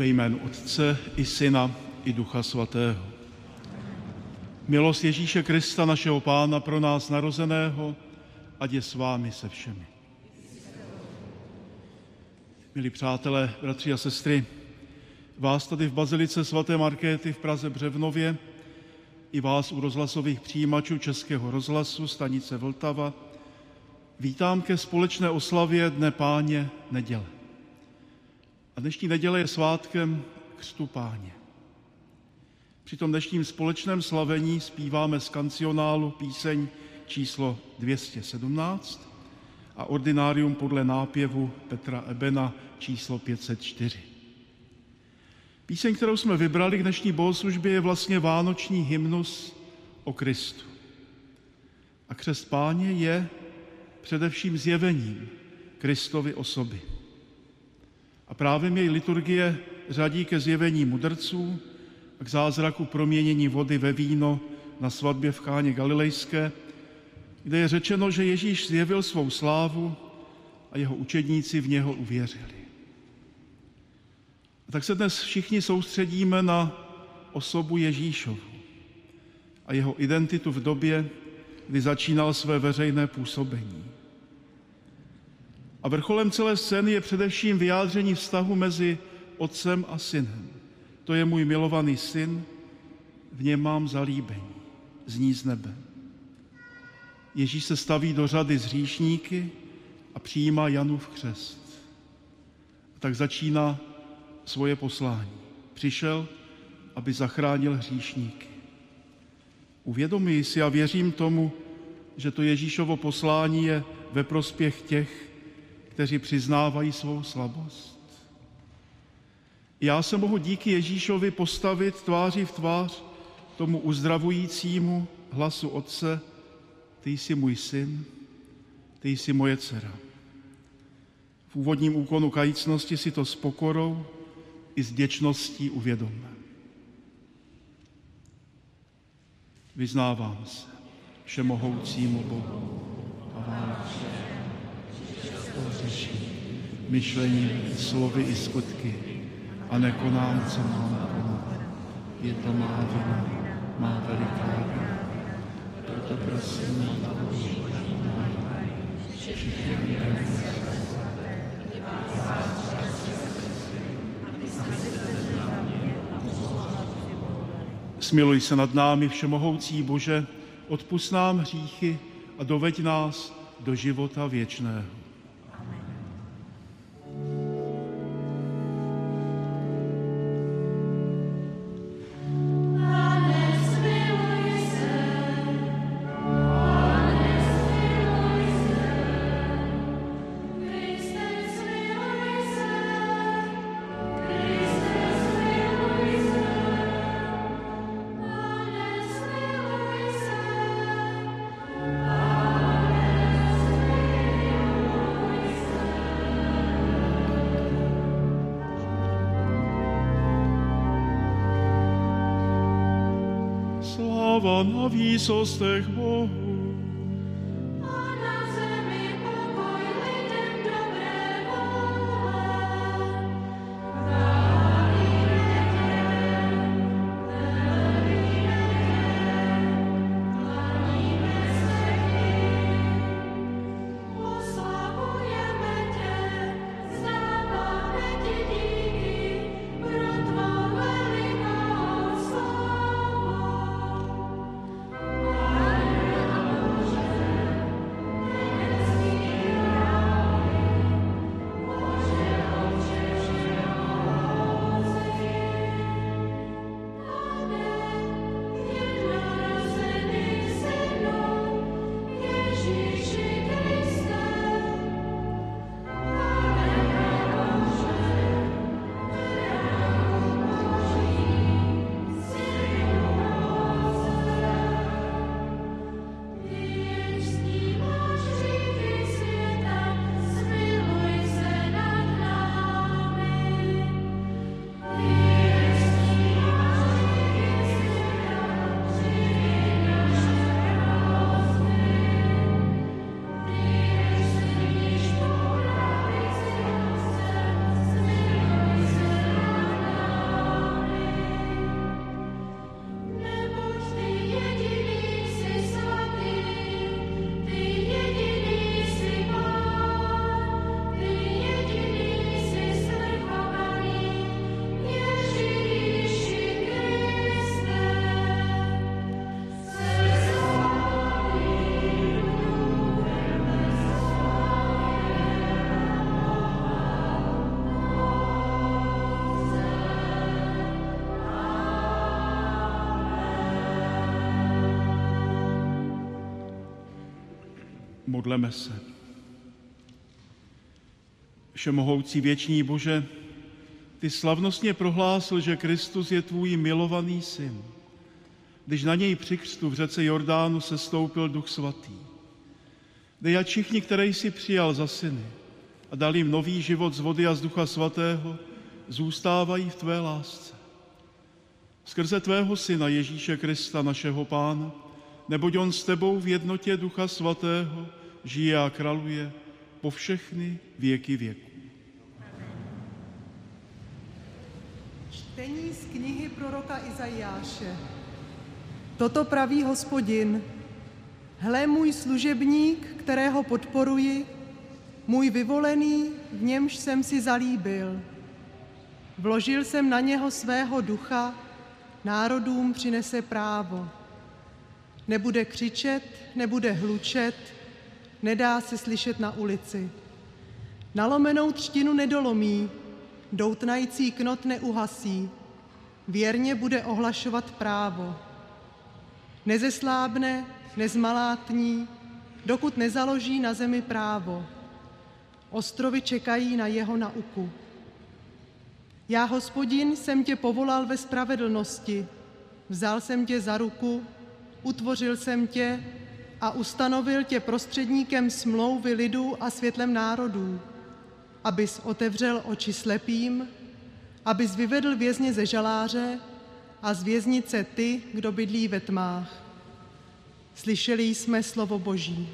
Ve jménu Otce i Syna i Ducha Svatého. Milost Ježíše Krista, našeho Pána, pro nás narozeného, ať je s vámi se všemi. Milí přátelé, bratři a sestry, vás tady v bazilice svaté Markéty v Praze Břevnově i vás u rozhlasových přijímačů Českého rozhlasu stanice Vltava vítám ke společné oslavě Dne Páně neděle. A dnešní neděle je svátkem Křtu Páně. Při tom dnešním společném slavení zpíváme z kancionálu píseň číslo 217 a ordinárium podle nápěvu Petra Ebena číslo 504. Píseň, kterou jsme vybrali k dnešní bohoslužbě, je vlastně vánoční hymnus o Kristu. A křest Páně je především zjevením Kristovy osoby. A právě jej liturgie řadí ke zjevení mudrců a k zázraku proměnění vody ve víno na svatbě v Káně Galilejské, kde je řečeno, že Ježíš zjevil svou slávu a jeho učedníci v něho uvěřili. A tak se dnes všichni soustředíme na osobu Ježíšovu a jeho identitu v době, kdy začínal své veřejné působení. A vrcholem celé scény je především vyjádření vztahu mezi Otcem a Synem. To je můj milovaný syn, v něm mám zalíbení, zní z nebe. Ježíš se staví do řady s hříšníky a přijímá Janův křest. A tak začíná svoje poslání. Přišel, aby zachránil hříšníky. Uvědomuji si a věřím tomu, že to Ježíšovo poslání je ve prospěch těch, kteří přiznávají svou slabost. Já se mohu díky Ježíšovi postavit tváří v tvář tomu uzdravujícímu hlasu Otce: Ty jsi můj syn, ty jsi moje dcera. V úvodním úkonu kajícnosti si to s pokorou i s vděčností uvědomme. Vyznávám se všemohoucímu Bohu a vám řeším myšlením, slovy i skutky a nekonám, co mám konat. Je to má vina, má veliká vina. Proto prosím, smiluj se nad námi, všemohoucí Bože, odpusť nám hříchy a doveď nás do života věčného. Sláva na výsostech Bohu. A na zemi pokoj lidem dobré vůle. Klaníme se ti, oslavujeme tě, vzdáváme ti díky pro tvou velikou slávu. Hallelujah. Modleme se. Všemohoucí věčný Bože, ty slavnostně prohlásil, že Kristus je tvůj milovaný syn, když na něj při křtu v řece Jordánu sestoupil Duch Svatý. Dej, ať všichni, které jsi přijal za syny a dal jim nový život z vody a z Ducha Svatého, zůstávají v tvé lásce. Skrze tvého syna Ježíše Krista, našeho Pána, neboť on s tebou v jednotě Ducha Svatého žije a králuje po všechny věky věků. Čtení z knihy proroka Izajáše. Toto praví Hospodin: Hle, můj služebník, kterého podporuji, můj vyvolený, v němž jsem si zalíbil. Vložil jsem na něho svého ducha, národům přinese právo. Nebude křičet, nebude hlučet, nedá se slyšet na ulici. Nalomenou třtinu nedolomí, doutnající knot neuhasí, věrně bude ohlašovat právo. Nezeslábne, nezmalátní, dokud nezaloží na zemi právo. Ostrovy čekají na jeho nauku. Já, Hospodin, jsem tě povolal ve spravedlnosti, vzal jsem tě za ruku, utvořil jsem tě a ustanovil tě prostředníkem smlouvy lidů a světlem národů, abys otevřel oči slepým, abys vyvedl vězně ze žaláře a z věznice ty, kdo bydlí ve tmách. Slyšeli jsme slovo Boží.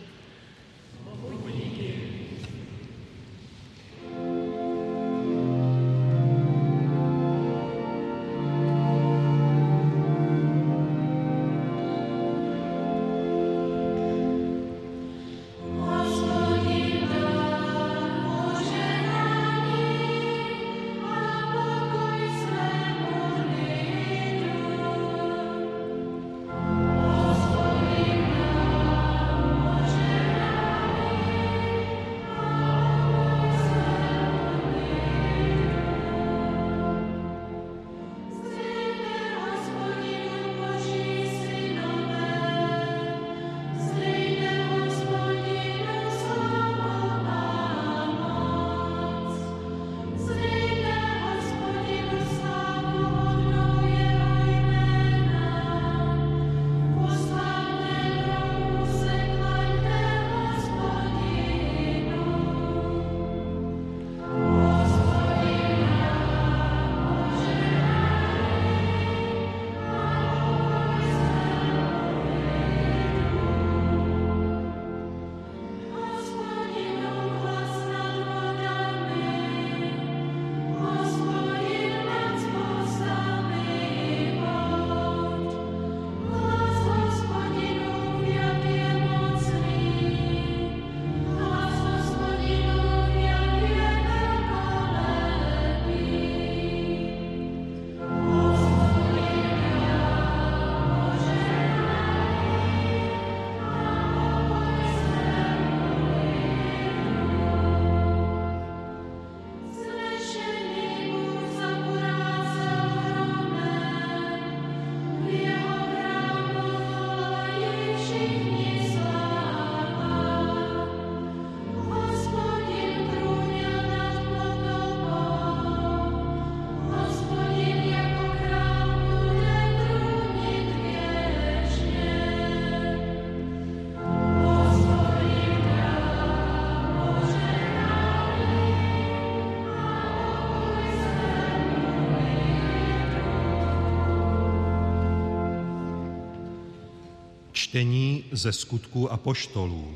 Čtení ze Skutků apoštolů.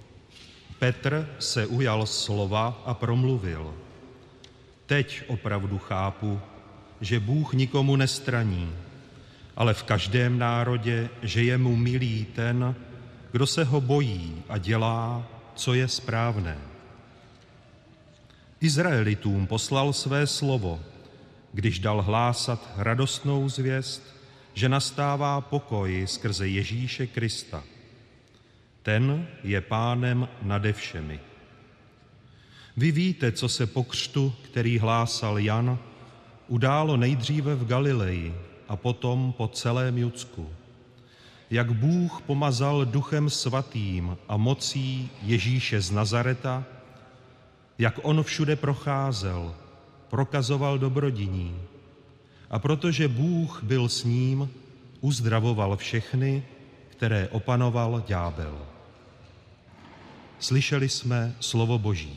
Petr se ujal slova a promluvil. Teď opravdu chápu, že Bůh nikomu nestraní, ale v každém národě, že je mu milý ten, kdo se ho bojí a dělá, co je správné. Izraelitům poslal své slovo, když dal hlásat radostnou zvěst, že nastává pokoj skrze Ježíše Krista. Ten je pánem nade všemi. Vy víte, co se po křtu, který hlásal Jan, událo nejdříve v Galileji a potom po celém Judsku. jak Bůh pomazal Duchem Svatým a mocí Ježíše z Nazareta, jak on všude procházel, prokazoval dobrodiní a protože Bůh byl s ním, uzdravoval všechny, které opanoval ďábel. Slyšeli jsme slovo Boží.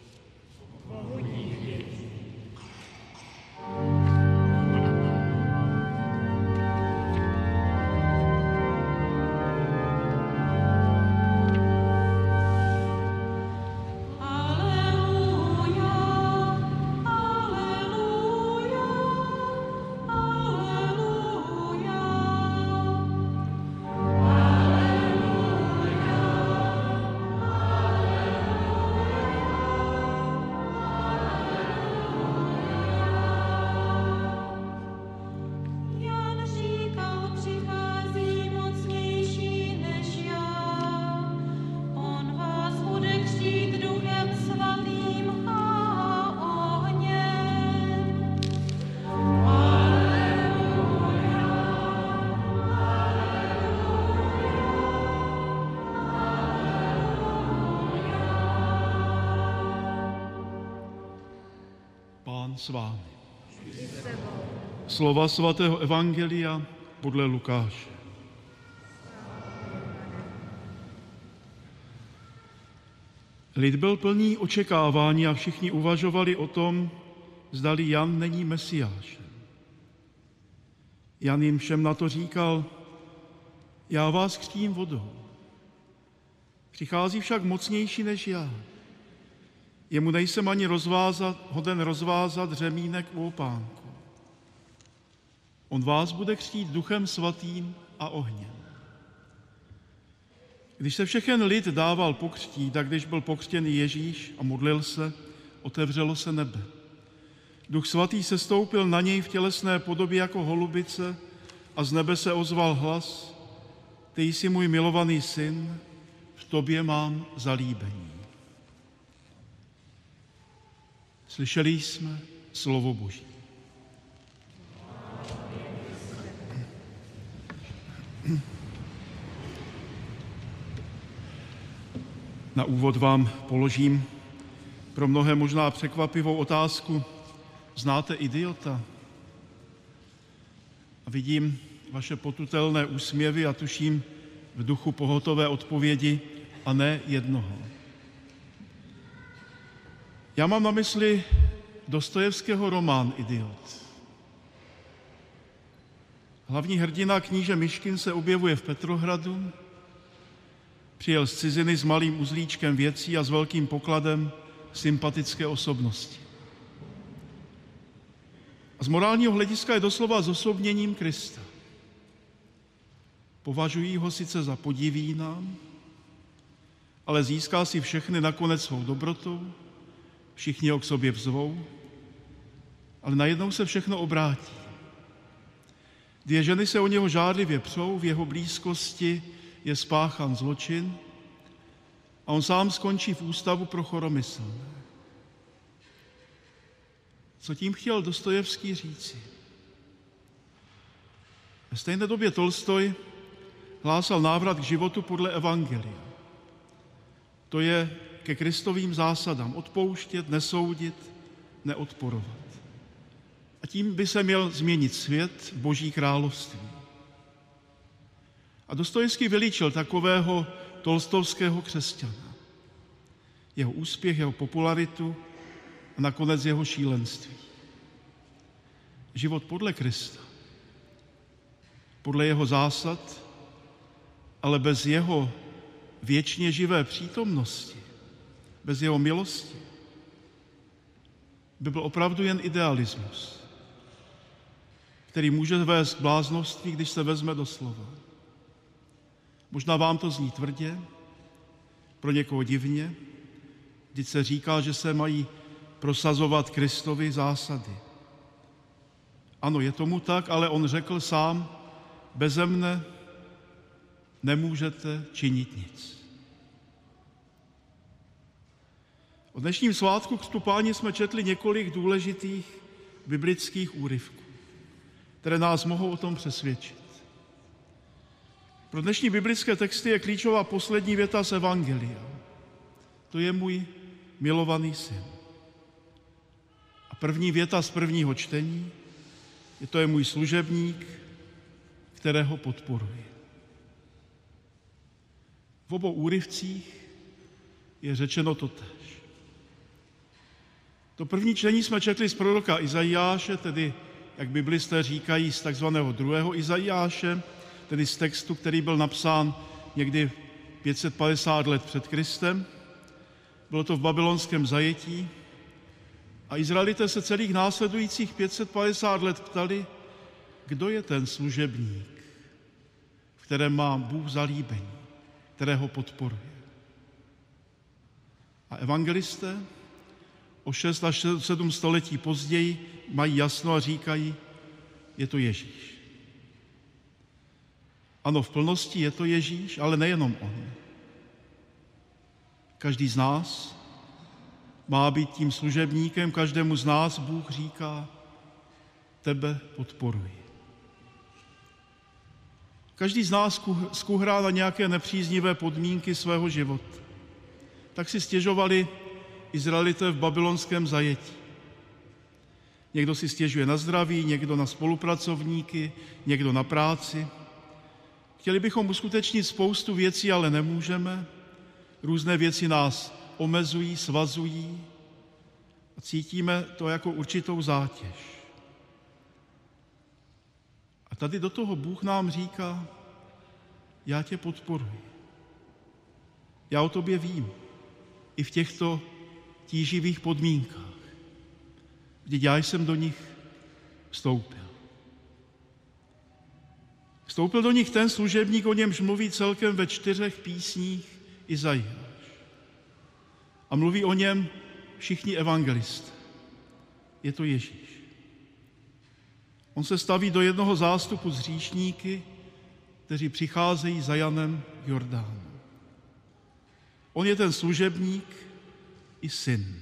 Jan říkal, přichází mocnější než já. On vás bude křtít Duchem Svatým a ohněm. Pán s vámi. Slova svatého evangelia podle Lukáše. Lid byl plný očekávání a všichni uvažovali o tom, zdali Jan není Mesiášem. Jan jim všem na to říkal, já vás křtím vodou. Přichází však mocnější než já. Jemu nejsem ani hoden rozvázat řemínek u opánku. On vás bude křtít Duchem Svatým a ohněm. Když se všechen lid dával pokřtít, a když byl pokřtěn Ježíš a modlil se, otevřelo se nebe. Duch Svatý sestoupil na něj v tělesné podobě jako holubice a z nebe se ozval hlas, ty jsi můj milovaný syn, v tobě mám zalíbení. Slyšeli jsme slovo Boží. Na úvod vám položím pro mnohé možná překvapivou otázku. Znáte idiota? A vidím vaše potutelné úsměvy a tuším v duchu pohotové odpovědi a ne jednoho. Já mám na mysli Dostojevského román Idiot. Hlavní hrdina kníže Myškin se objevuje v Petrohradu, přijel z ciziny s malým uzlíčkem věcí a s velkým pokladem sympatické osobnosti. A z morálního hlediska je doslova zosobněním Krista. Považují ho sice za podivína, ale získá si všechny nakonec svou dobrotou, všichni ho k sobě vzvou, ale najednou se všechno obrátí. Dvě ženy se o něho žádlivě přou, v jeho blízkosti je spáchan zločin a on sám skončí v ústavu pro choromyslné. Co tím chtěl Dostojevský říci? Ve stejné době Tolstoj hlásal návrat k životu podle evangelia. To je ke Kristovým zásadám odpouštět, nesoudit, neodporovat. A tím by se měl změnit svět v Boží království. A Dostojevský veličil takového tolstovského křesťana. Jeho úspěch, jeho popularitu a nakonec jeho šílenství. Život podle Krista, podle jeho zásad, ale bez jeho věčně živé přítomnosti, bez jeho milosti, by byl opravdu jen idealismus, který může vést k bláznoství, když se vezme do slova. Možná vám to zní tvrdě, pro někoho divně, vždyť se říká, že se mají prosazovat Kristovy zásady. Ano, je tomu tak, ale on řekl sám, beze mne nemůžete činit nic. O dnešním svátku Křtu Páně jsme četli několik důležitých biblických úryvků, které nás mohou o tom přesvědčit. Pro dnešní biblické texty je klíčová poslední věta z Evangelia. To je můj milovaný syn. A první věta z prvního čtení je to je můj služebník, kterého podporuji. V obou úryvcích je řečeno totéž. To první čtení jsme četli z proroka Izajáše, tedy, jak biblisté říkají, z takzvaného 2. Izajáše, tedy z textu, který byl napsán někdy 550 let před Kristem. Bylo to v babylonském zajetí a Izraelité se celých následujících 550 let ptali, kdo je ten služebník, v kterém má Bůh zalíbení, kterého podporuje. A evangelisté o 6 až 7 století později mají jasno a říkají, je to Ježíš. Ano, v plnosti je to Ježíš, ale nejenom on. Každý z nás má být tím služebníkem, každému z nás Bůh říká, tebe podporuji. Každý z nás skuhrá na nějaké nepříznivé podmínky svého života. Tak si stěžovali Izraelité v babylonském zajetí. Někdo si stěžuje na zdraví, někdo na spolupracovníky, někdo na práci. Chtěli bychom uskutečnit spoustu věcí, ale nemůžeme. Různé věci nás omezují, svazují a cítíme to jako určitou zátěž. A tady do toho Bůh nám říká, já tě podporuji. Já o tobě vím. I v těchto tíživých podmínkách. Vždyť já jsem do nich vstoupil. Vstoupil do nich ten služebník, o němž mluví celkem ve 4 písních Izajáš. A mluví o něm všichni evangelisté. Je to Ježíš. On se staví do jednoho zástupu s hříšníky, kteří přicházejí za Janem k Jordánu. On je ten služebník i syn.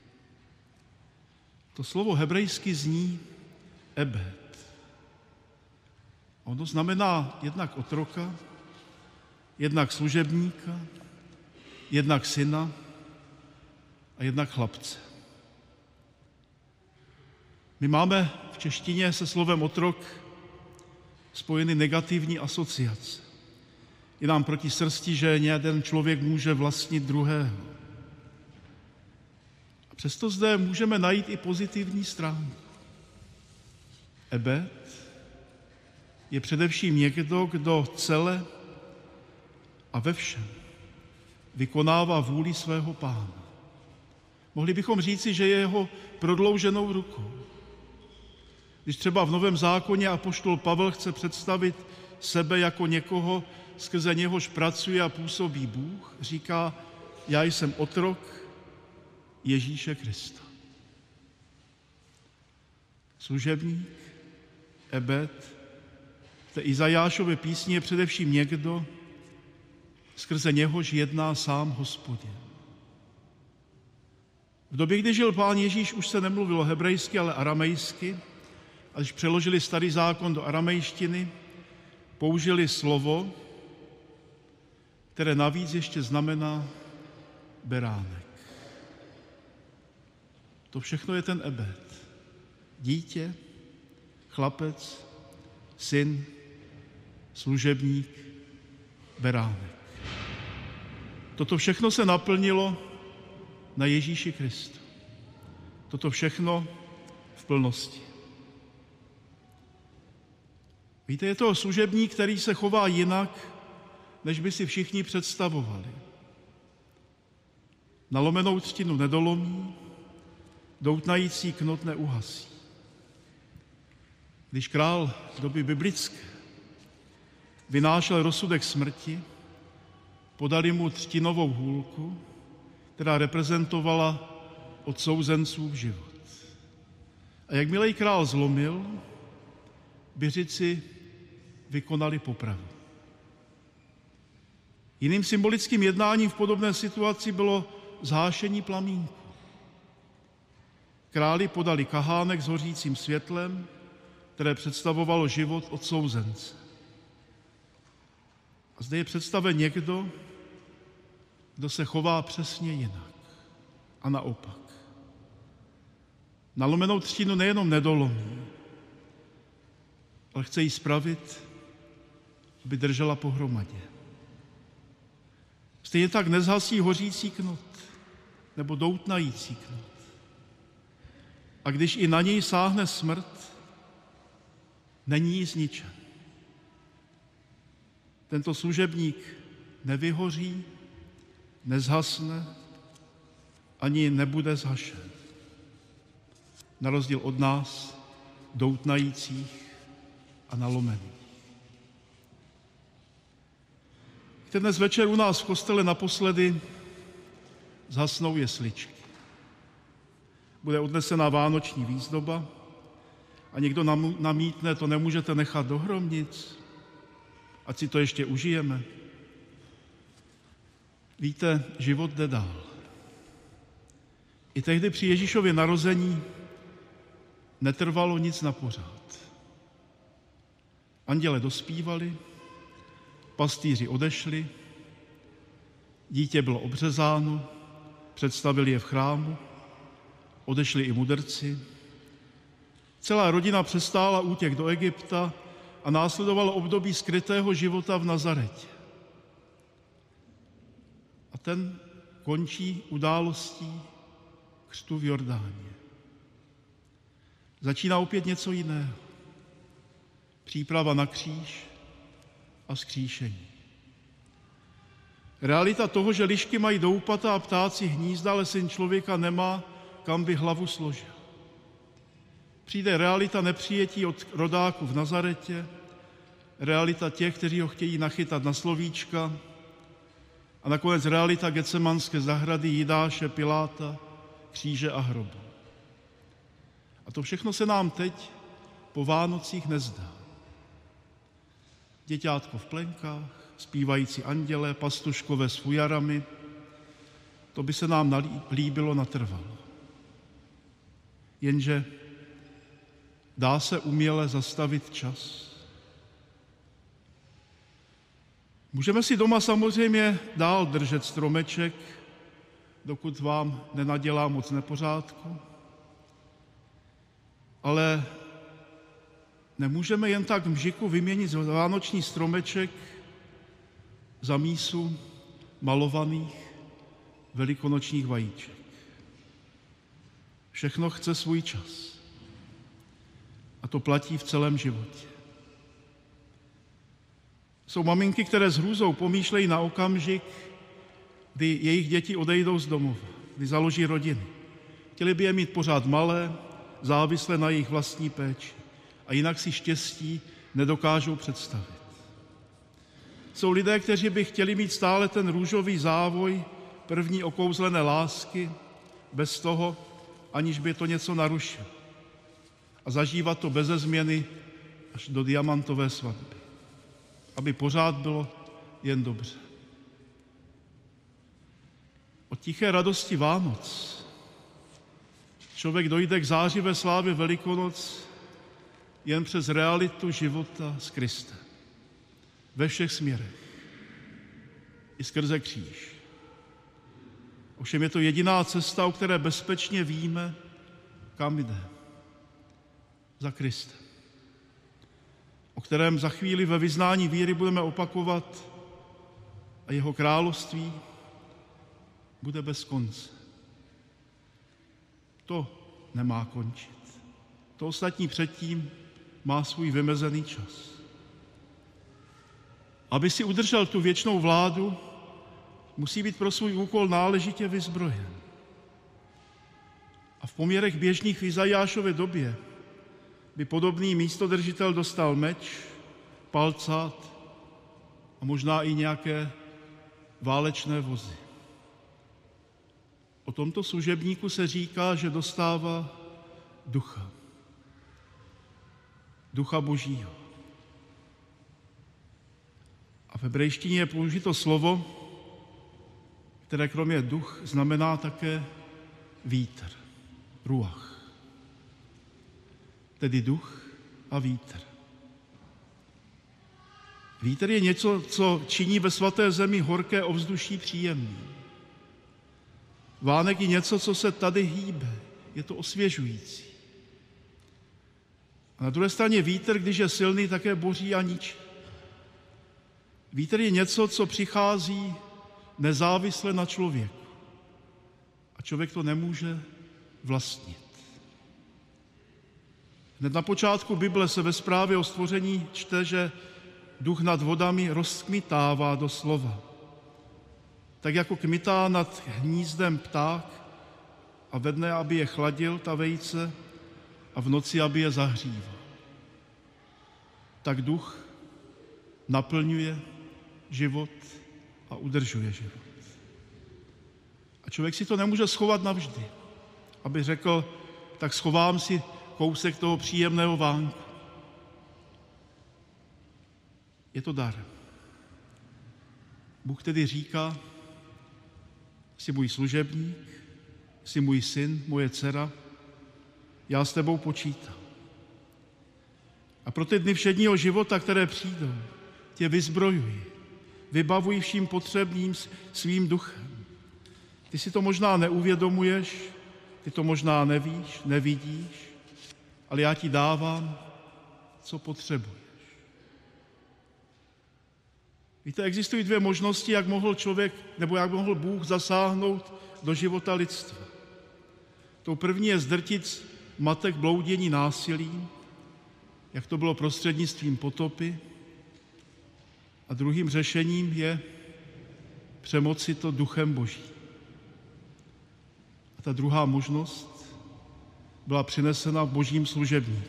To slovo hebrejsky zní ebed. Ono znamená jednak otroka, jednak služebníka, jednak syna a jednak chlapce. My máme v češtině se slovem otrok spojeny negativní asociace. Je nám proti srsti, že jeden člověk může vlastnit druhého. A přesto zde můžeme najít i pozitivní stránku. Ebed je především někdo, kdo celé a ve všem vykonává vůli svého Pána. Mohli bychom říci, že je jeho prodlouženou rukou. Když třeba v Novém zákoně apoštol Pavel chce představit sebe jako někoho, skrze něhož pracuje a působí Bůh, říká, já jsem otrok Ježíše Krista. Služebník, ebed, v té Izajášově písni je především někdo, skrze něhož jedná sám Hospodin. V době, kdy žil Pán Ježíš, už se nemluvilo hebrejsky, ale aramejsky. A když přeložili Starý zákon do aramejštiny, použili slovo, které navíc ještě znamená beránek. To všechno je ten ebed. Dítě, chlapec, syn, služebník, beránek. Toto všechno se naplnilo na Ježíši Kristu. Toto všechno v plnosti. Víte, je to služebník, který se chová jinak, než by si všichni představovali. Nalomenou třtinu nedolomí, doutnající knot neuhasí. Když král doby biblické vynášel rozsudek smrti, podali mu třtinovou hůlku, která reprezentovala odsouzencův život. A jakmile ji král zlomil, Byřici vykonali popravu. Jiným symbolickým jednáním v podobné situaci bylo zhášení plamínku. Králi podali kahánek s hořícím světlem, které představovalo život odsouzence. A zde je představen někdo, kdo se chová přesně jinak. A naopak. Nalomenou třtinu nejenom nedolomí, ale chce ji spravit, aby držela pohromadě. Stejně tak nezhasí hořící knot nebo doutnající knot. A když i na něj sáhne smrt, není jí zničen. Tento služebník nevyhoří, nezhasne, ani nebude zhašen. Na rozdíl od nás, doutnajících a nalomených. Dnes večer u nás v kostele naposledy zhasnou jesličky. Bude odnesena vánoční výzdoba a někdo namítne, to nemůžete nechat do hromnic, ať si to ještě užijeme. Víte, život jde dál. I tehdy při Ježíšově narození netrvalo nic na pořád. Anděle dospívali, pastýři odešli, dítě bylo obřezáno, představili je v chrámu, odešli i mudrci. Celá rodina přestála útěk do Egypta a následovalo období skrytého života v Nazaretě. A ten končí událostí křtu v Jordáně. Začíná opět něco jiného. Příprava na kříž a vzkříšení. Realita toho, že lišky mají doupata a ptáci hnízda, ale syn člověka nemá, kam by hlavu složil. Přijde realita nepřijetí od rodáků v Nazaretě, realita těch, kteří ho chtějí nachytat na slovíčka, a nakonec realita Getsemanské zahrady, Jidáše, Piláta, kříže a hrobu. A to všechno se nám teď po Vánocích nezdá. Děťátko v plenkách, zpívající anděle, pastuškové s fujarami, to by se nám líbilo natrvalo. Jenže dá se uměle zastavit čas? Můžeme si doma samozřejmě dál držet stromeček, dokud vám nenadělá moc nepořádku, ale nemůžeme jen tak v mžiku vyměnit vánoční stromeček za mísu malovaných velikonočních vajíček. Všechno chce svůj čas. A to platí v celém životě. Jsou maminky, které s hrůzou pomýšlejí na okamžik, kdy jejich děti odejdou z domova, kdy založí rodiny. Chtěli by je mít pořád malé, závislé na jejich vlastní péči. A jinak si štěstí nedokážou představit. Jsou lidé, kteří by chtěli mít stále ten růžový závoj první okouzlené lásky, bez toho, aniž by to něco narušilo. A zažívat to beze změny až do diamantové svatby. Aby pořád bylo jen dobře. Od tiché radosti Vánoc člověk dojde k zářivé slávě Velikonoc jen přes realitu života s Kristem. Ve všech směrech. I skrze kříž. Ovšem je to jediná cesta, o které bezpečně víme, kam jde. Za Kristem. O kterém za chvíli ve vyznání víry budeme opakovat a jeho království bude bez konce. To nemá končit. To ostatní předtím má svůj vymezený čas. Aby si udržel tu věčnou vládu, musí být pro svůj úkol náležitě vyzbrojen. A v poměrech běžných v Izajášově době by podobný místodržitel dostal meč, palcát a možná i nějaké válečné vozy. O tomto služebníku se říká, že dostává ducha. Ducha Božího. A v hebrejštině je použito slovo, které kromě duch znamená také vítr, ruach. Tedy duch a vítr. Vítr je něco, co činí ve svaté zemi horké ovzduší příjemný. Vánek je něco, co se tady hýbe, je to osvěžující. A na druhé straně vítr, když je silný, také boří a ničí. Vítr je něco, co přichází nezávisle na člověku. A člověk to nemůže vlastnit. Hned na počátku Bible se ve zprávě o stvoření čte, že duch nad vodami rozkmitává do slova. Tak jako kmitá nad hnízdem pták a ve dne, aby je chladil, ta vejce, a v noci, aby je zahříval. Tak duch naplňuje život a udržuje život. A člověk si to nemůže schovat navždy, aby řekl, tak schovám si kousek toho příjemného vánku. Je to dar. Bůh tedy říká, jsi můj služebník, jsi můj syn, moje dcera, já s tebou počítám. A pro ty dny všedního života, které přijdou, tě vyzbrojuji, vybavuji vším potřebným svým duchem. Ty si to možná neuvědomuješ, ty to možná nevíš, nevidíš, ale já ti dávám, co potřebuješ. Víte, existují dvě možnosti, jak mohl člověk, nebo jak mohl Bůh zasáhnout do života lidstva. Tou první je zdrtit matek bloudění násilím, jak to bylo prostřednictvím potopy. A druhým řešením je přemoci to duchem Božím. A ta druhá možnost byla přinesena v Božím služebníku.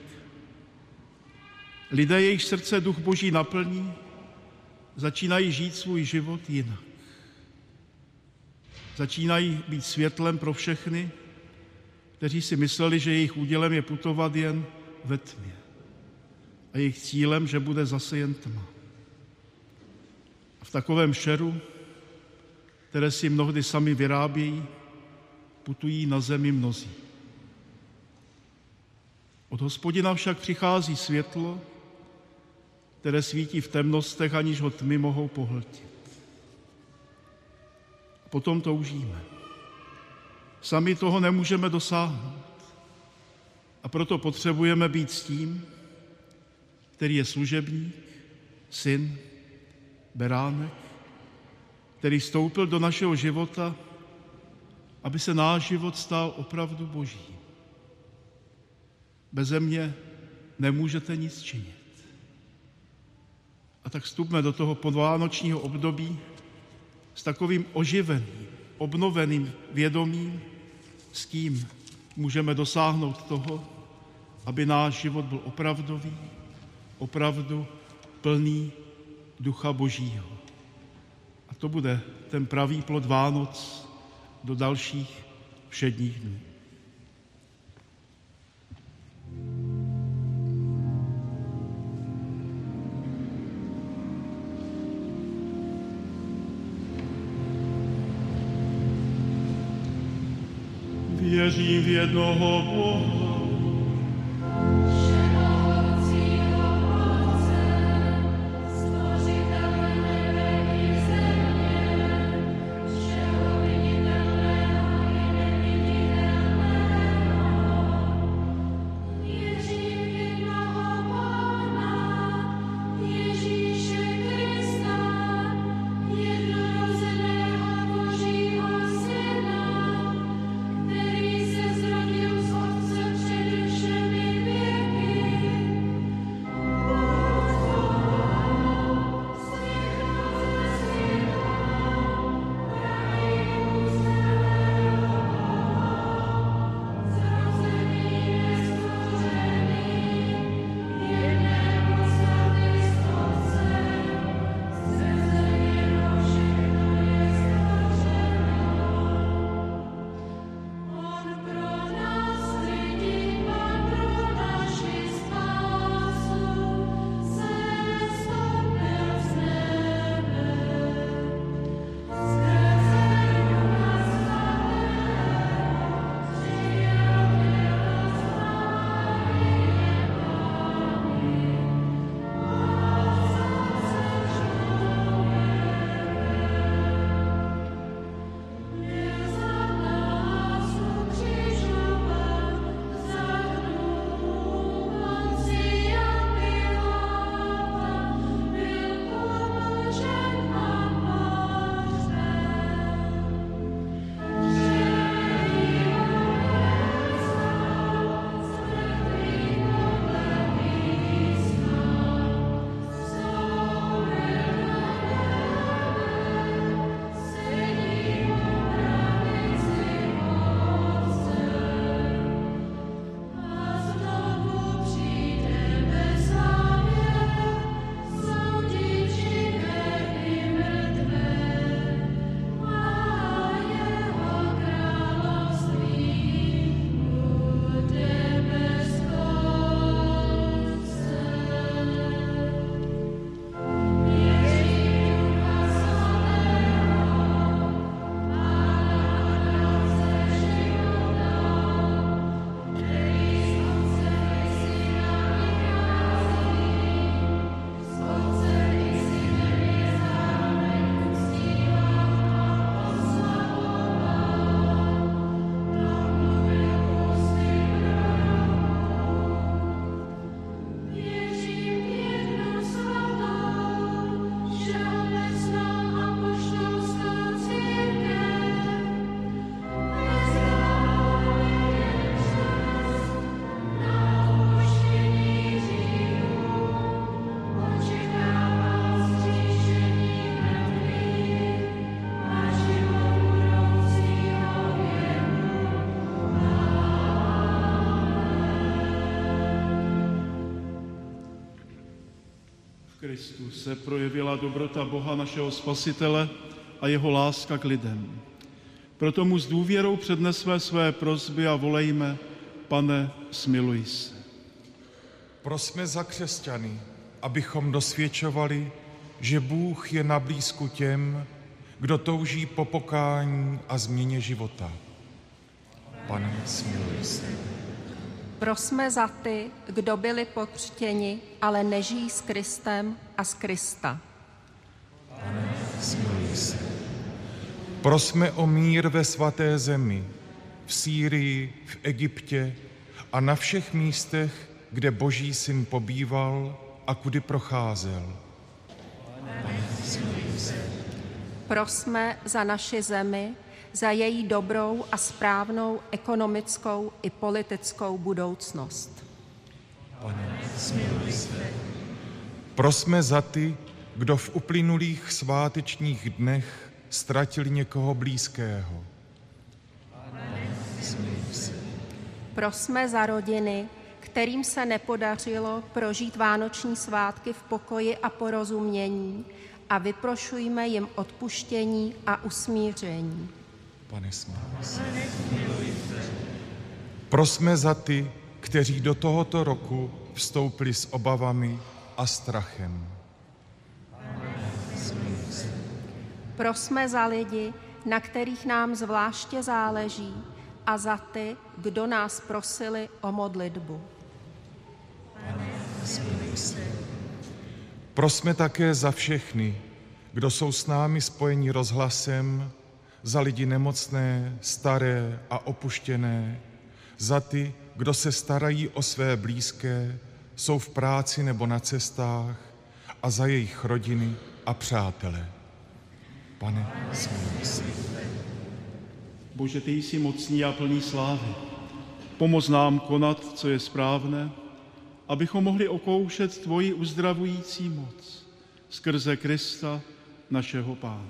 Lidé, jejich srdce duch Boží naplní, začínají žít svůj život jinak. Začínají být světlem pro všechny, kteří si mysleli, že jejich údělem je putovat jen ve tmě a jejich cílem, že bude zase jen tma. A v takovém šeru, které si mnohdy sami vyrábějí, putují na zemi mnozí. Od Hospodina však přichází světlo, které svítí v temnostech, aniž ho tmy mohou pohltit. A potom toužíme. Sami toho nemůžeme dosáhnout. A proto potřebujeme být s tím, který je služebník, syn, beránek, který vstoupil do našeho života, aby se náš život stal opravdu Boží. Beze mě nemůžete nic činit. A tak vstupme do toho podvánočního období s takovým oživeným, obnoveným vědomím, s kým můžeme dosáhnout toho, aby náš život byl opravdový, opravdu plný Ducha Božího. A to bude ten pravý plod Vánoc do dalších všedních dnů. Věřím v jednoho Boha, který se zrodil z Otce Kristu se projevila dobrota Boha našeho Spasitele a jeho láska k lidem. Proto mu s důvěrou přednesme své prosby a volejme: Pane, smiluj se. Prosme za křesťany, abychom dosvědčovali, že Bůh je na blízku těm, kdo touží po pokání a změně života. Pane, smiluj se. Prosme za ty, kdo byli pokřtěni, ale nežijí s Kristem a z Krista. Pane, smiluj se. Prosme o mír ve svaté zemi, v Sýrii, v Egyptě a na všech místech, kde Boží syn pobýval a kudy procházel. Pane, smiluj se. Prosme za naši zemi, za její dobrou a správnou ekonomickou i politickou budoucnost. Pane, smiluj se. Prosme za ty, kdo v uplynulých svátečních dnech ztratili někoho blízkého. Pane, smiluj se. Prosme za rodiny, kterým se nepodařilo prožít vánoční svátky v pokoji a porozumění, a vyprošujme jim odpuštění a usmíření. Pane, smiluj se. Prosme za ty, kteří do tohoto roku vstoupili s obavami a strachem. Pane, smiluj se. Prosme za lidi, na kterých nám zvláště záleží, a za ty, kdo nás prosili o modlitbu. Pane, smiluj se. Prosme také za všechny, kdo jsou s námi spojeni rozhlasem, za lidi nemocné, staré a opuštěné, za ty, kdo se starají o své blízké, jsou v práci nebo na cestách, a za jejich rodiny a přátele. Pane, smiluj se. Bože, ty jsi mocný a plný slávy. Pomoz nám konat, co je správné, abychom mohli okoušet tvoji uzdravující moc skrze Krista, našeho Pána.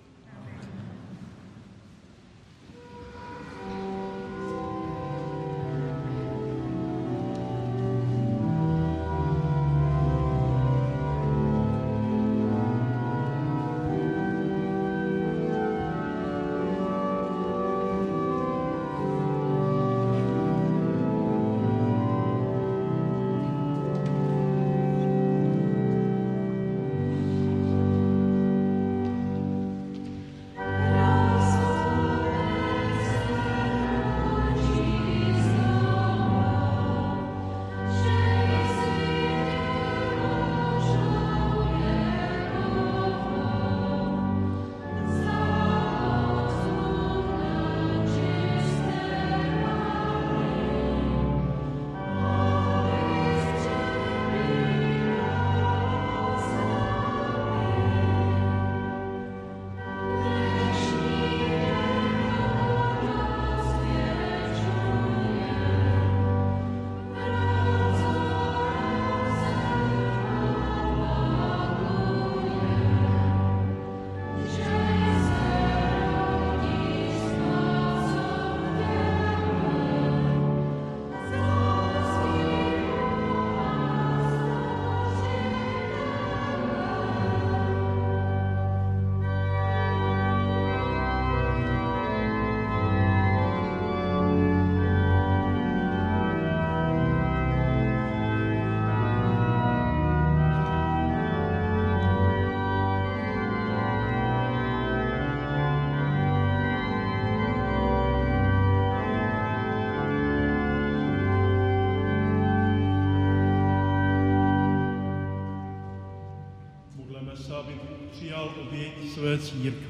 Aby Bůh přijal oběť své církve.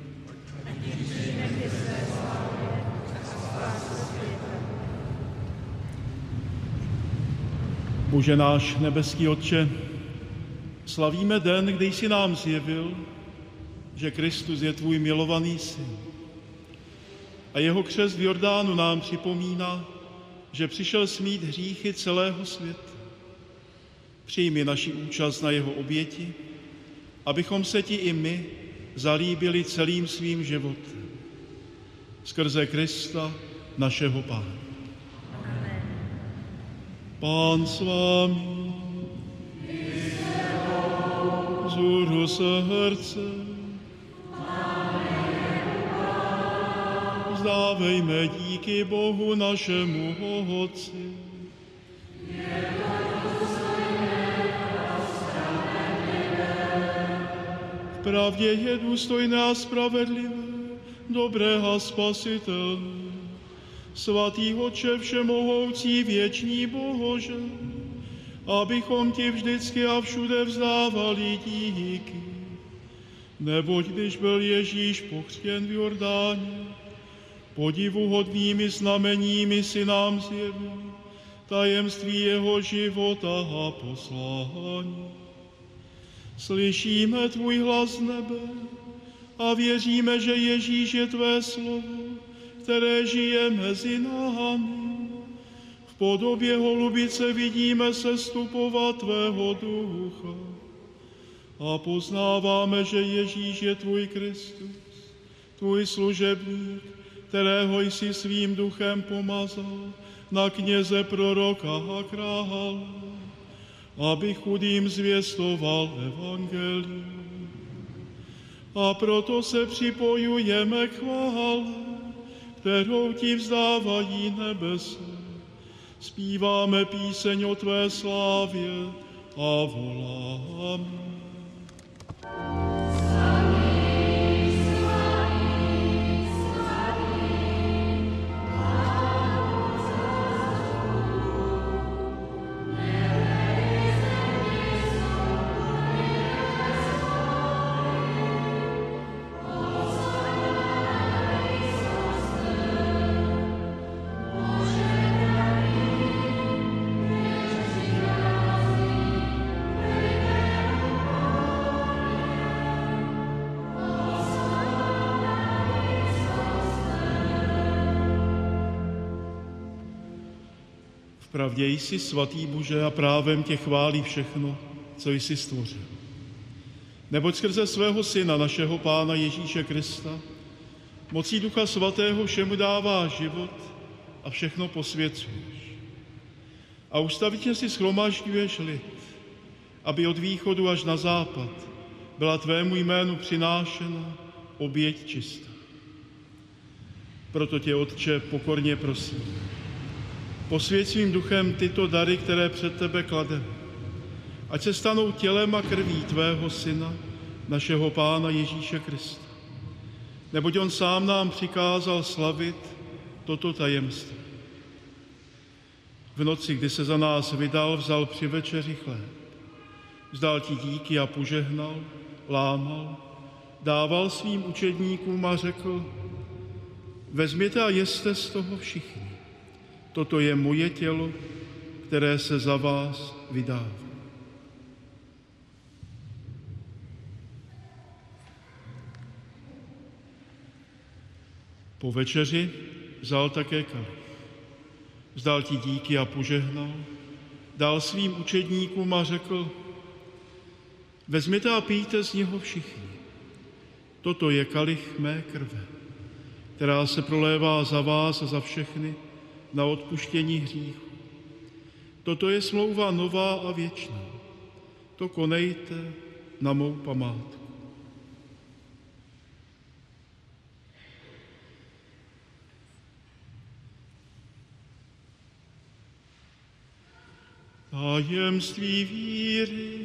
Bože náš nebeský Otče, slavíme den, kdy jsi nám zjevil, že Kristus je tvůj milovaný syn. A jeho křest v Jordánu nám připomíná, že přišel smít hříchy celého světa. Přijmi naši účast na jeho oběti, abychom se ti i my zalíbili celým svým životem. Skrze Krista, našeho Pána. Amen. Pán s vámi. vzhůru srdce. Vzdávejme díky Bohu našemu Otci. V pravdě je důstojné a spravedlivé, dobré a spasitelné. Svatý Otče všemohoucí, věčný Bože, abychom ti vždycky a všude vzdávali díky. Neboť když byl Ježíš pokřtěn v Jordáně, podivuhodnými znameními si nám zjevil tajemství jeho života a poslání. Slyšíme tvůj hlas z nebe a věříme, že Ježíš je tvé slovo, které žije mezi námi. V podobě holubice vidíme sestupovat tvého ducha a poznáváme, že Ježíš je tvůj Kristus, tvůj služebník, kterého jsi svým duchem pomazal na kněze, proroka a krále, aby chudým zvěstoval evangelium. A proto se připojujeme k chvále, kterou ti vzdávají nebese. Zpíváme píseň o tvé slávě a voláme. Pravdě jsi svatý Bože a právem tě chválí všechno, co jsi stvořil. Neboť skrze svého Syna, našeho Pána Ježíše Krista, mocí Ducha Svatého všemu dává život a všechno posvěcuješ. A ustavičně si shromažďuješ lid, aby od východu až na západ byla tvému jménu přinášena oběť čistá. Proto tě, Otče, pokorně prosím, posvěť svým duchem tyto dary, které před tebe klademe, ať se stanou tělem a krví tvého Syna, našeho Pána Ježíše Krista. Neboť on sám nám přikázal slavit toto tajemství. V noci, kdy se za nás vydal, vzal při večeři chléb. Vzdal ti díky a požehnal, lámal, dával svým učedníkům a řekl: vezměte a jeste z toho všichni. Toto je moje tělo, které se za vás vydává. Po večeři vzal také kalich. Vzdal ti díky a požehnal, dal svým učedníkům a řekl: vezměte a pijte z něho všichni. Toto je kalich mé krve, která se prolévá za vás a za všechny na odpuštění hříchu. Toto je smlouva nová a věčná. To konejte na mou památku. Tajemství víry.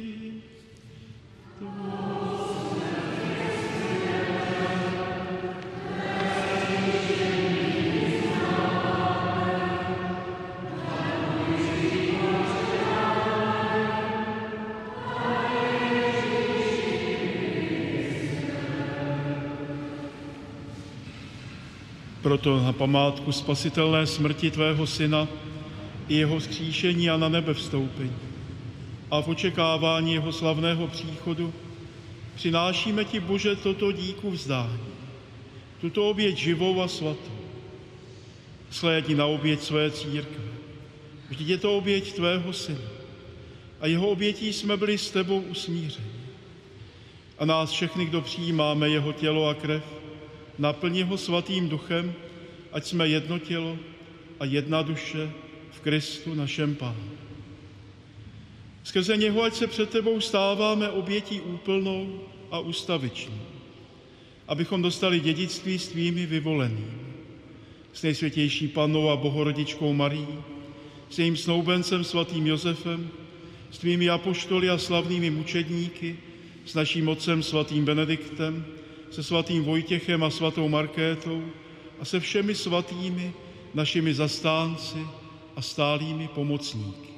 Proto na památku spasitelné smrti tvého Syna i jeho vzkříšení a na nebe vstoupení a v očekávání jeho slavného příchodu přinášíme ti, Bože, toto díku vzdání, tuto oběť živou a svatou. Shlédni na oběť své církve. Vždyť je to oběť tvého Syna a jeho obětí jsme byli s tebou usmířeni. A nás všechny, kdo přijímáme jeho tělo a krev, naplň ho svatým duchem, ať jsme jedno tělo a jedna duše v Kristu našem Pánu. Skrze něho ať se před tebou stáváme obětí úplnou a ustavičnou, abychom dostali dědictví s tvými vyvolenými, s nejsvětější Pannou a Bohorodičkou Marií, s jejím snoubencem svatým Josefem, s tvými apoštoly a slavnými mučedníky, s naším otcem svatým Benediktem, se svatým Vojtěchem a svatou Markétou a se všemi svatými našimi zastánci a stálými pomocníky.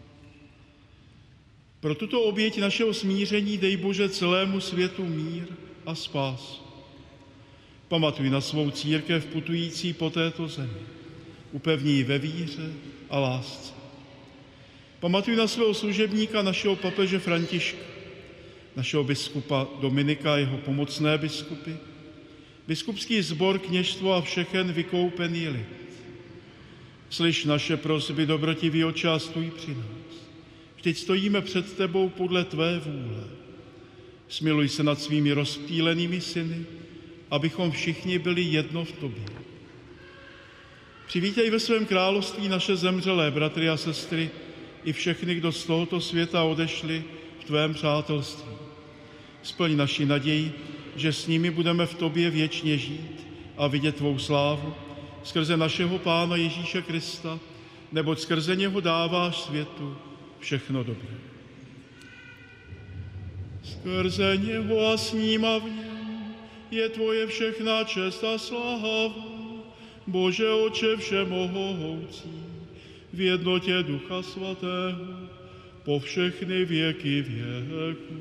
Pro tuto oběť našeho smíření dej Bože celému světu mír a spásu. Pamatuj na svou církev putující po této zemi. Upevni ji ve víře a lásce. Pamatuj na svého služebníka, našeho papeže Františka, našeho biskupa Dominika a jeho pomocné biskupy, biskupský sbor, kněžstvo a všechen vykoupený lid. Slyš naše prosby, dobrotivý Otče, a stůj při nás. Vždyť stojíme před tebou podle tvé vůle. Smiluj se nad svými rozptýlenými syny, abychom všichni byli jedno v tobě. Přivítej ve svém království naše zemřelé bratry a sestry i všechny, kdo z tohoto světa odešli v tvém přátelství. Splň naši naději, že s nimi budeme v tobě věčně žít a vidět tvou slávu skrze našeho Pána Ježíše Krista, neboť skrze něho dáváš světu všechno dobré. Skrze něho a s ním a v něm je tvoje všechna čest a sláva, Bože Otče všemohoucí, v jednotě Ducha Svatého, po všechny věky věků.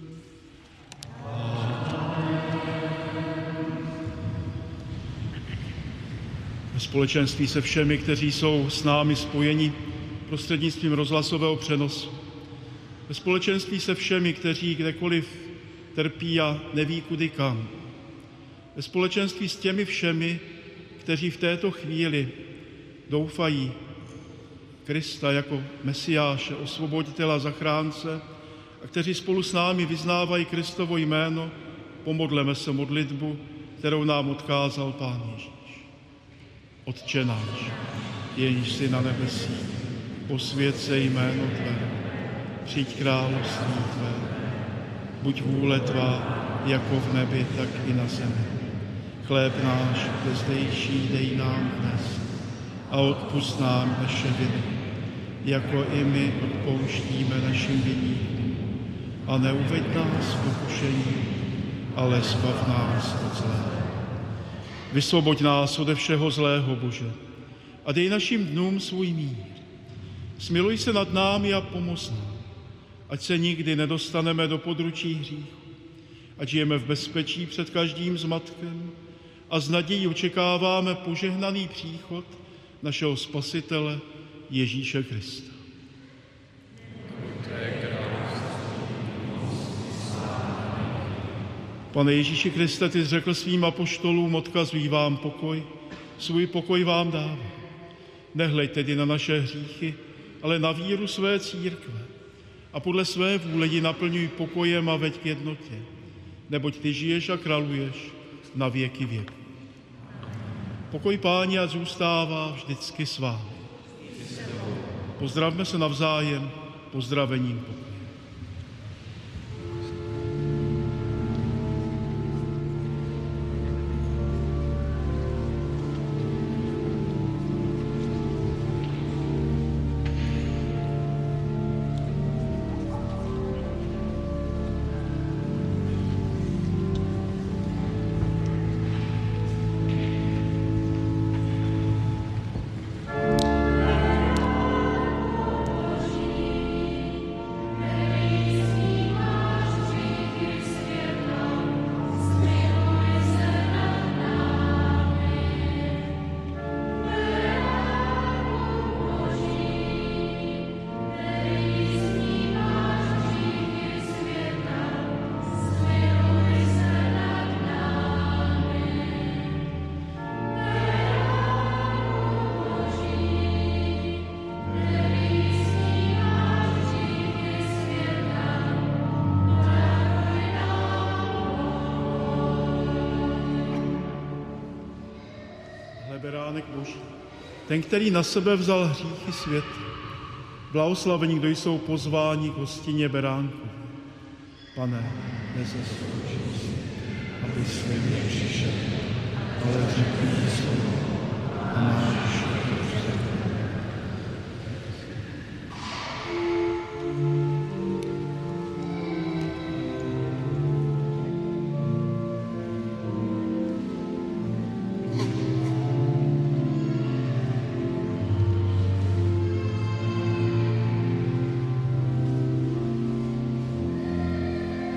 Ve společenství se všemi, kteří jsou s námi spojeni prostřednictvím rozhlasového přenosu. Ve společenství se všemi, kteří kdekoliv trpí a neví kudy kam. Ve společenství s těmi všemi, kteří v této chvíli doufají Krista jako Mesiáše, osvoboditele a zachránce a kteří spolu s námi vyznávají Kristovo jméno, pomodleme se modlitbu, kterou nám odkázal Pán Ježíš. Otče náš, jenž jsi na nebesích, posvěť se jméno tvé, přijď království tvé, buď vůle tvá, jako v nebi, tak i na zemi. Chléb náš zdejší dej nám dnes a odpusť nám naše viny, jako i my odpouštíme našim viníkům. A neuveď nás v pokušení, ale zbav nás od zlého. Vysvoboď nás ode všeho zlého, Bože, a dej našim dnům svůj mír. Smiluj se nad námi a pomoz nám, ať se nikdy nedostaneme do područí hříchu, ať žijeme v bezpečí před každým zmatkem a s nadějí očekáváme požehnaný příchod našeho Spasitele Ježíše Krista. Pane Ježíši Kriste, ty jsi řekl svým apoštolům, odkazuji vám pokoj, svůj pokoj vám dávám. Nehleď tedy na naše hříchy, ale na víru své církve a podle své vůle ji naplňuj pokojem a veď k jednotě, neboť ty žiješ a králuješ na věky věku. Pokoj Páni ať zůstává vždycky s vámi. Pozdravme se navzájem pozdravením pokoje. Beránek Boží, ten, který na sebe vzal hříchy světa, Blahoslavení, kdo jsou pozváni k hostině beránku. Pane, nezasloužím si, aby se mě přišel, ale řekni slovo a má duše dobře.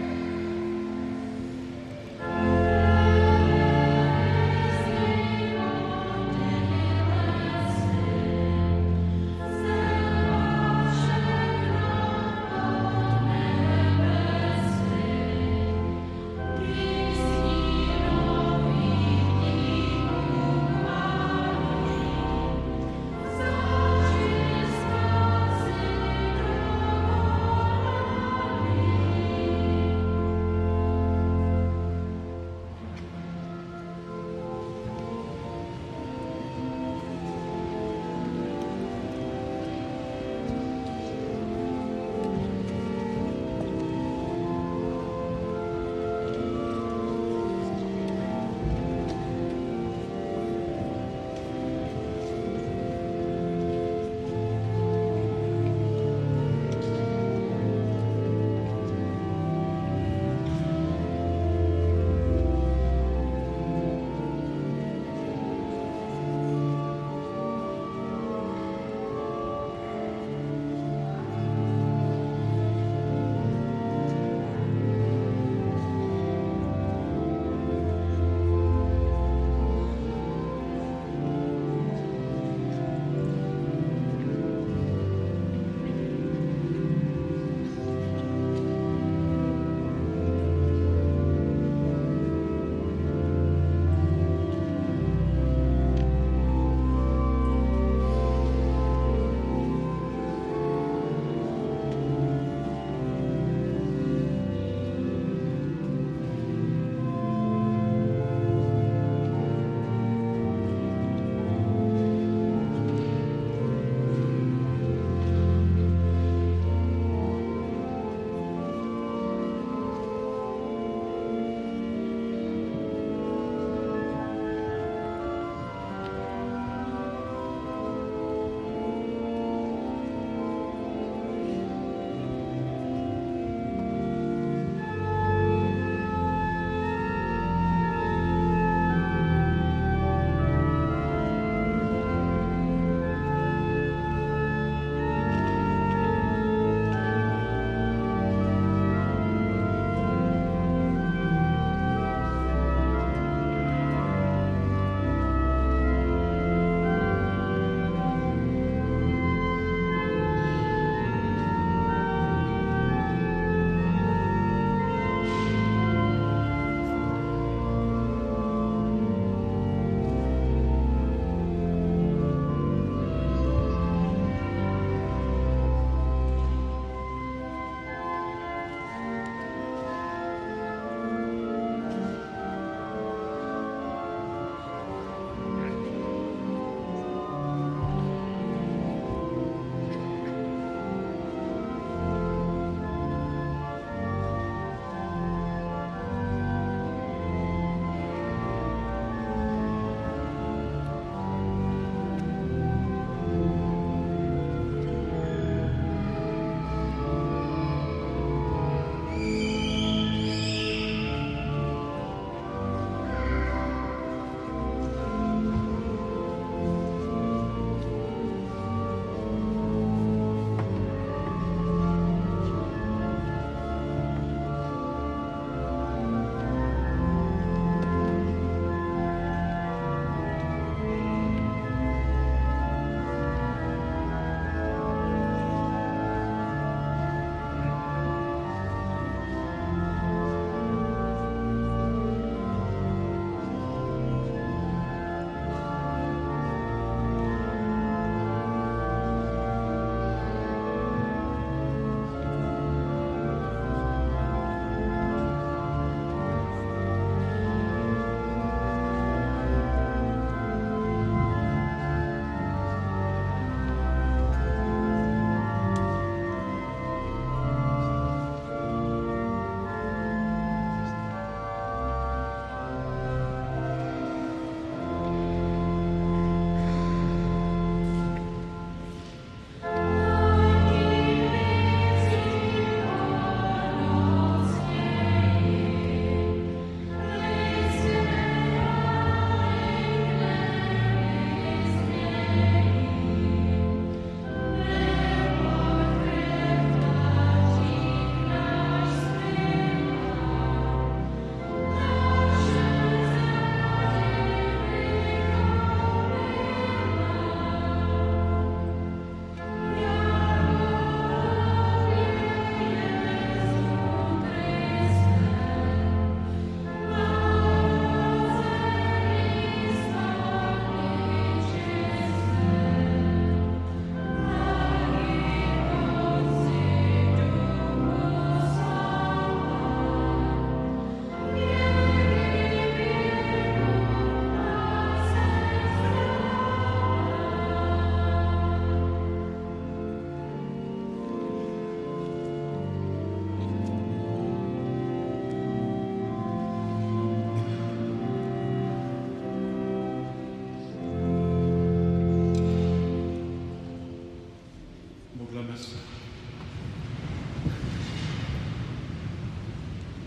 Stay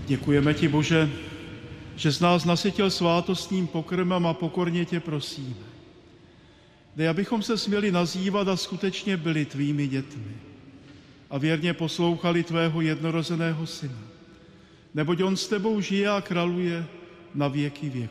Děkujeme ti, Bože, že jsi nás nasytil svátostním pokrmem a pokorně tě prosíme. Dej, abychom se směli nazývat a skutečně byli tvými dětmi a věrně poslouchali tvého jednorozeného syna, neboť on s tebou žije a králuje na věky věků.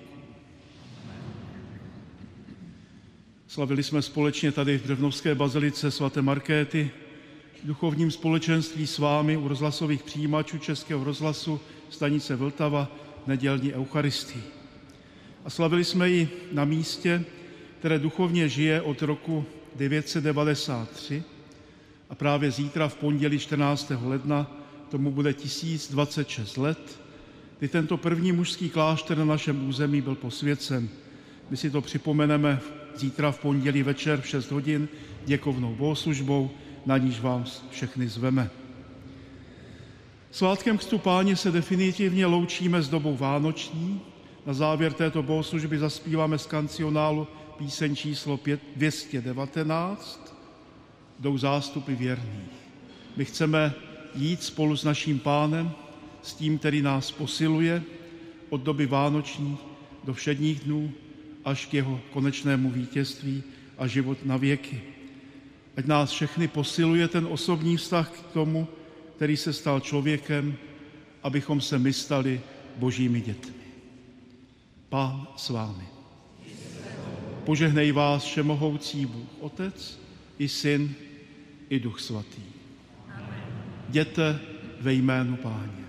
Slavili jsme společně tady v Drvnovské bazilice svaté Markéty v duchovním společenství s vámi u rozhlasových přijímačů Českého rozhlasu stanice Vltava nedělní eucharistii. A slavili jsme ji na místě, které duchovně žije od roku 993 a právě zítra v pondělí 14. ledna tomu bude 1026 let, kdy tento první mužský klášter na našem území byl posvěcen. My si to připomeneme zítra v pondělí večer v 6 hodin děkovnou bohoslužbou, na níž vás všechny zveme. Svátkem Křtu Páně se definitivně loučíme s dobou vánoční. Na závěr této bohoslužby zaspíváme z kancionálu píseň číslo 219 Jdou zástupy věrných. My chceme jít spolu s naším Pánem, s tím, který nás posiluje od doby vánoční do všedních dnů až k jeho konečnému vítězství a život na věky. Ať nás všechny posiluje ten osobní vztah k tomu, který se stal člověkem, abychom se my stali božími dětmi. Pán s vámi. Požehnej vás všemohoucí Bůh Otec i Syn i Duch Svatý. Jděte ve jménu Páně.